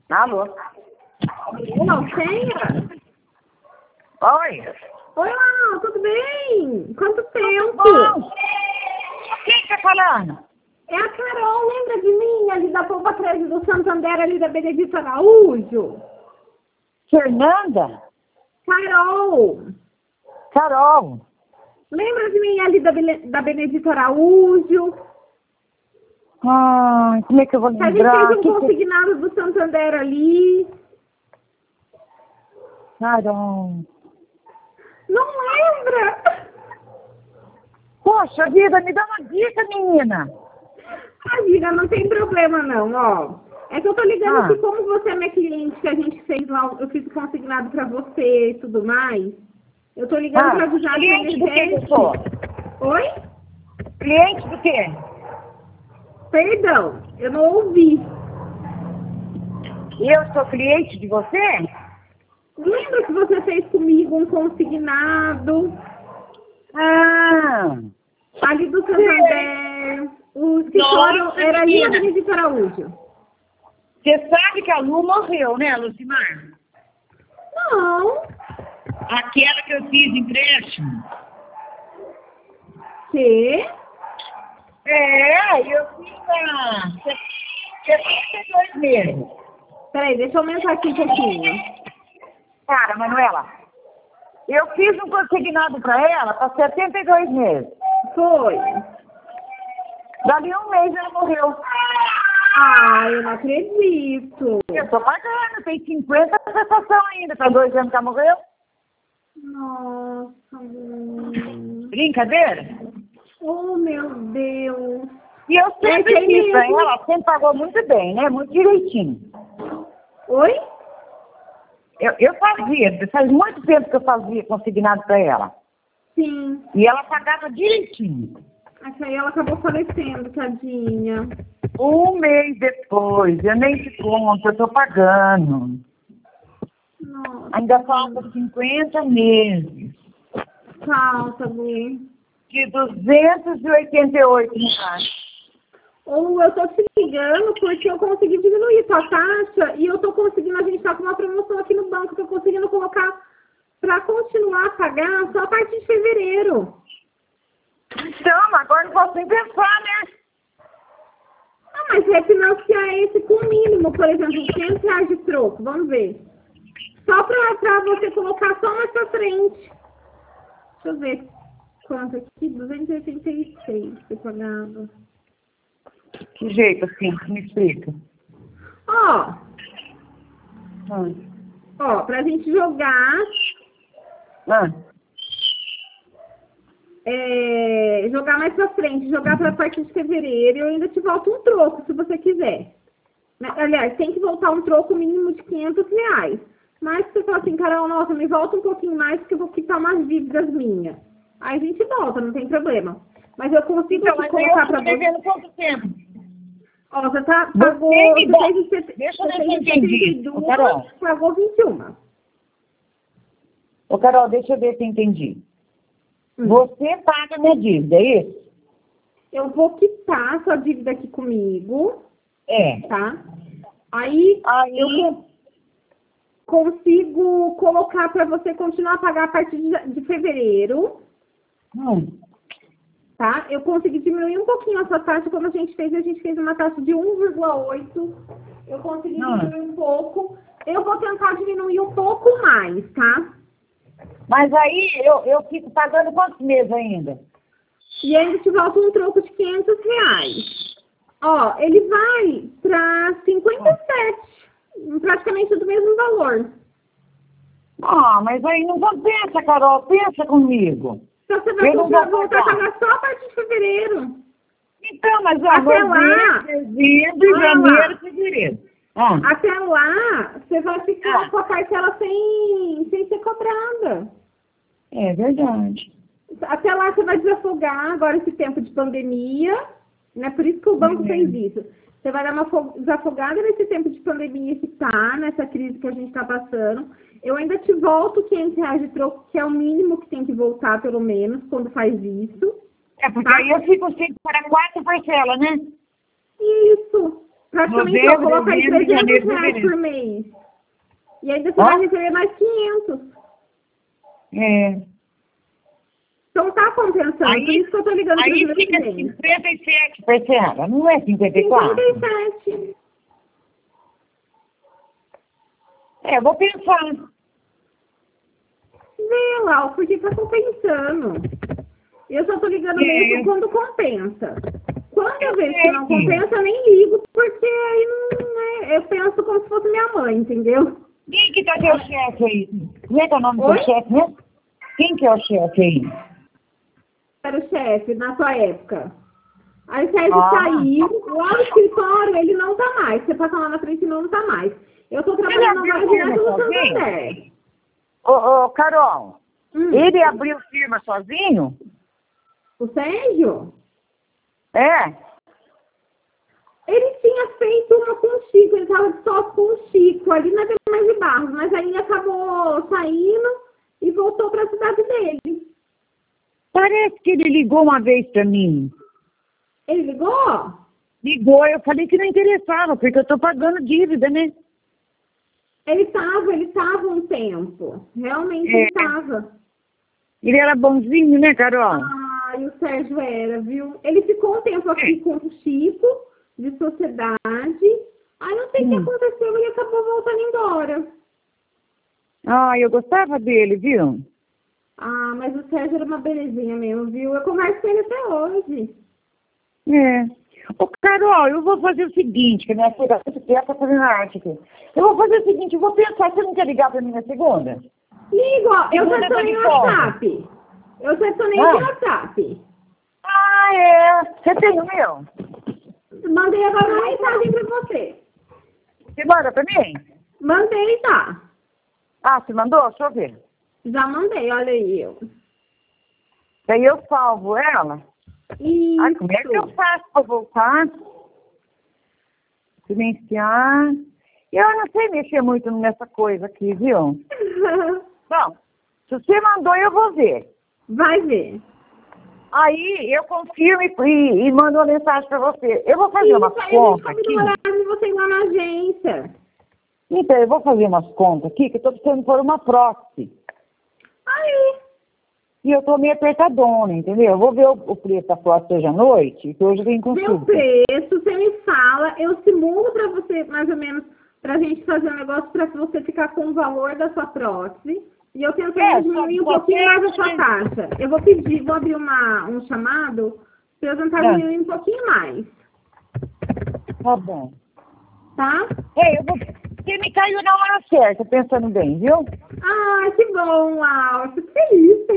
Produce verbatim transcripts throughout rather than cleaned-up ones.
Alô? Não, senha? Oi? Oi, Lau, tudo bem? Quanto tempo? Bom. Quem está falando? É a Carol, lembra de mim, ali da Polpa treze do Santander, ali da Benedito Araújo? Fernanda? Carol! Carol? Lembra de mim ali da, Bene- da Benedito Araújo? Ai, como é que eu vou Que a gente lembrar? fez um Que que... consignado do Santander ali. Carol... Não lembra? Poxa vida, me dá uma dica, menina. Amiga, não tem problema não, ó. É que eu tô ligando Ah. que como você é minha cliente, que a gente fez lá, eu fiz o consignado pra você e tudo mais, eu tô ligando Ah, pra avisar que a cliente do que eu sou? Oi? Cliente do quê? Perdão, eu não ouvi. E eu sou cliente de você? Lembra que você fez comigo um consignado Ah, ali do Santander? O escritório Nossa, era ali na menina. Benedito Araújo. você sabe que a Lu morreu, né, Lucimar? Não. Aquela que eu fiz empréstimo. Que? É, eu fiz há setenta e dois meses. Peraí, deixa eu aumentar aqui um pouquinho. Cara, Manuela, eu fiz um consignado para ela para setenta e dois meses. Foi. Dali um mês ela morreu. Ah, eu não acredito. Eu tô pagando, tem cinquenta prestação ainda. Para dois anos que ela morreu. Nossa, mãe. Brincadeira? Oh, meu Deus. E eu sempre É que fiz para mesmo. ela, ela sempre pagou muito bem, né? Muito direitinho. Oi? Eu, eu fazia, faz muito tempo que eu fazia consignado para ela. Sim. E ela pagava direitinho. Essa aí ela acabou falecendo, tadinha. Um mês depois, eu nem te conto, eu tô pagando. Nossa. Ainda falta cinquenta meses. Falta, Lu. De duzentos e oitenta e oito reais. Ou eu tô te ligando porque eu consegui diminuir tua taxa e eu tô conseguindo, a gente tá com uma promoção aqui no banco, tô conseguindo colocar pra continuar a pagar só a partir de fevereiro. Então, agora não posso nem pensar, né? Ah, mas é financiar esse com mínimo, por exemplo, quinhentos reais de troco, vamos ver. Só pra, pra você colocar só mais pra frente. Deixa eu ver quanto aqui, duzentos e oitenta e seis que eu pagava. Que jeito assim? Me explica. Ó, Ah. ó, pra gente jogar, Ah. é, jogar mais pra frente, jogar pra partir de fevereiro, eu ainda te volto um troco, se você quiser. Mas, aliás, tem que voltar um troco mínimo de quinhentos reais. Mas se você falar assim, Carol, nossa, me volta um pouquinho mais que eu vou quitar umas dívidas minhas. Aí a gente volta, não tem problema. Mas eu consigo Então, aqui mas colocar eu pra tô você. devendo quanto tempo? Ó, você tá, Você pagou, me você dá- fez, o set- Deixa eu você ver se eu fez o entendi, setenta e ô, dois, Carol. pagou vinte e um. Ô, Carol, deixa eu ver se eu entendi. Hum. Você paga minha dívida, é isso? Eu vou quitar sua dívida aqui comigo, É. tá? Aí, Aí, eu con- consigo colocar para você continuar a pagar a partir de, de fevereiro, hum, tá? Eu consegui diminuir um pouquinho a sua taxa, como a gente fez, a gente fez uma taxa de um vírgula oito. Eu consegui Hum. diminuir um pouco. Eu vou tentar diminuir um pouco mais, tá? mas aí eu, eu fico pagando quantos meses ainda? E ainda te volta um troco de quinhentos reais. Ó, ele vai para cinquenta e sete, praticamente do mesmo valor. Ah, mas aí não compensa, Carol, pensa comigo. Então você vai Eu não voltar, vou voltar a pagar. pagar só a partir de fevereiro. Então, mas ó, Até lá. novembro, dezembro, Olha janeiro, lá. fevereiro. Ah, Até lá, você vai ficar Ah. com a parcela sem, sem ser cobrada. é verdade. Até lá você vai desafogar agora esse tempo de pandemia, né? Por isso que o banco Uhum. fez isso. Você vai dar uma fo- desafogada nesse tempo de pandemia que tá, nessa crise que a gente está passando. Eu ainda te volto quinhentos reais de troco, que é o mínimo que tem que voltar, pelo menos, quando faz isso. É porque Tá. aí eu fico sempre para quatro parcelas, né? Isso. Praticamente, eu coloco aí novembro, trezentos janeiro, reais fevereiro. por mês. E ainda você Hã? vai receber mais quinhentos. É. Então tá compensando, Aí- por isso que eu tô ligando para Aí os meus fica clientes. cinquenta e sete parcela, não é cinquenta e quatro? cinquenta e sete. É, eu vou pensar. Vê lá, porque tá compensando. Eu só tô ligando É. mesmo quando compensa. Quando eu Eu vejo sei, que não filha. compensa, eu nem ligo, porque aí não é, eu penso como se fosse minha mãe, entendeu? Quem que tá teu chefe aí? Como é que é o nome do Oi? teu chefe mesmo? Quem que é o chefe aí? Era o chefe na sua época. Aí o Sérgio Ah. saiu, lá no escritório ele não tá mais. Você passa lá na frente e não tá mais. Eu tô trabalhando abriu agora firma direto no sozinho? Santander. Ô, ô, Carol, Hum. ele abriu firma sozinho? O Sérgio? É? Ele tinha feito uma com o Chico, ele estava de sócio com o Chico, ali na Demais de Barros, mas aí acabou saindo e voltou para a cidade dele. Parece que ele ligou uma vez pra mim. Ele ligou? Ligou, eu falei que não interessava, porque eu tô pagando dívida, né? Ele estava, ele estava um tempo. Realmente É. ele estava. Ele era bonzinho, né, Carol? Ah, e o Sérgio era, viu? Ele ficou um tempo aqui com o Chico, de sociedade. Aí não sei o que Hum. aconteceu, ele acabou voltando embora. Ah, eu gostava dele, viu? Ah, mas o Sérgio era uma belezinha mesmo, viu? Eu converso com ele até hoje. É. Ô, Carol, eu vou fazer o seguinte, que a minha filha tá muito quieta fazendo arte aqui. Eu vou fazer o seguinte, eu vou pensar, você não quer ligar pra mim na segunda? Ligo, ó, eu Segunda já tá tô de no folga. WhatsApp. Eu já tô no Ah. WhatsApp. Ah, é. Você tem o meu? Mandei agora uma mensagem pra você. Você manda pra mim? Mandei, tá? Ah, você mandou? Deixa eu ver. Já mandei, olha aí. Eu. Daí eu salvo ela. Isso. Ai, como é que eu faço pra voltar? Silenciar. Eu não sei mexer muito nessa coisa aqui, viu? Bom, se você mandou, eu vou ver. Vai ver. Aí eu confirmo e, e, e mando uma mensagem pra você. Eu vou fazer Isso, umas aí a gente contas combina aqui. o horário de você ir lá na agência. Então, eu vou fazer umas contas aqui, que eu tô precisando pôr uma prótese. Aí. E eu tô meio apertadona, entendeu? Eu vou ver o, o preço da prótese hoje à noite, que hoje vem Vê o consulta. preço, você me fala, eu simulo pra você, mais ou menos, pra gente fazer um negócio pra você ficar com o valor da sua prótese. E eu tento É, diminuir um só- só pouquinho tem- mais a sua taxa. Eu vou pedir, vou abrir uma, um chamado pra eu tentar É. diminuir um pouquinho mais, Tá bom. tá? Ei, eu vou... Você me caiu na hora certa, pensando bem, viu? Ah, que bom, Laura, fico feliz.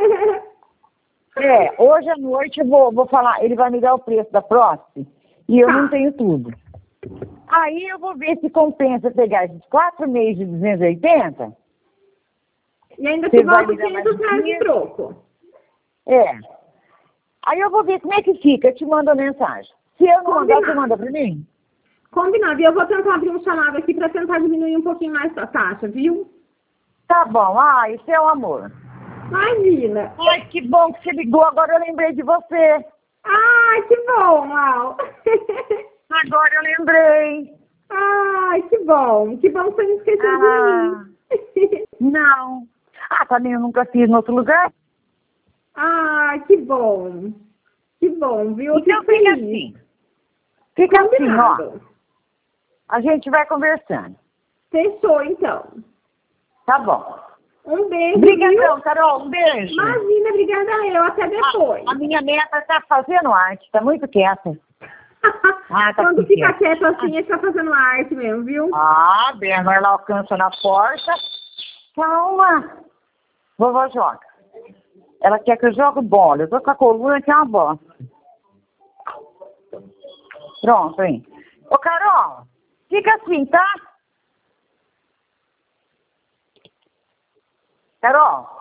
É, hoje à noite eu vou, vou falar, ele vai me dar o preço da prótese e eu Tá. não tenho tudo. Aí eu vou ver se compensa pegar esses quatro meses de duzentos e oitenta. E ainda Você te vai volta me dar mais quinhentos reais de dinheiro? troco. É. Aí eu vou ver como é que fica, eu te mando a mensagem. Se eu não mandar, Combinado. você manda pra mim? Combinado. E eu vou tentar abrir um chamado aqui pra tentar diminuir um pouquinho mais a taxa, viu? Tá bom, ah, isso é um amor. Imagina. Ai, que bom que você ligou, agora eu lembrei de você. Ai, que bom, Lau. Agora eu lembrei. Ai, que bom. Que bom que você não esqueceu Ah. de mim. Não. Ah, também eu nunca fiz em outro lugar. Ai, que bom. Que bom, viu? Eu Então fico fica feliz. assim. Fica assim, ó. Combinado. A gente vai conversando. Fechou, então. Tá bom. Um beijo, Obrigadão, viu? Carol. Um beijo. Imagina, obrigada eu. Até depois. A, a minha neta tá fazendo arte, tá muito quieta. Ah, tá Quando muito fica quieta. quieto assim, é que tá fazendo arte mesmo, viu? Ah, Berna, ela alcança na porta. Calma. Vovó joga. Ela quer que eu jogue bola. Eu tô com a coluna que é uma bosta. Pronto, hein? Ô, Carol, fica assim, tá? Carol.